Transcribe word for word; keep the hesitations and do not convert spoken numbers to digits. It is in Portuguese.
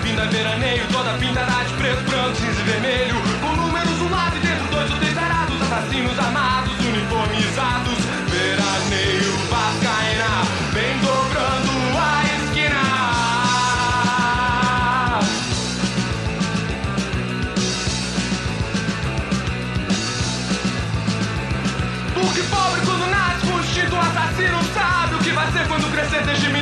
bem-vindo a veraneio, toda pintada de preto, branco, cinza e vermelho, com números um lado e dentro dois ou três arados, assassinos armados, uniformizados. Veraneio vascaína, vem dobrando a esquina. Porque pobre quando nasce com o instinto assassino sabe o que vai ser quando crescer desde menino.